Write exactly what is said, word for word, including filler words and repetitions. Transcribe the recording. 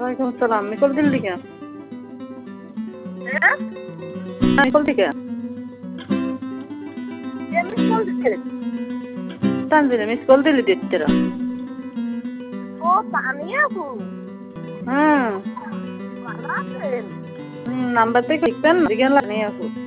ওয়ালাইকুম আসসালাম। মিকল দিল্লি কে? হ্যাঁ মিকল দিকে কে মিস কল দিছে? তানজিনে মিস কল দিলি দিতেরা। ও তানিয়া আপু হুম ভালো আছেন? হুম নাম্বার থেকে লিখবেন জিজ্ঞান নেই আপু।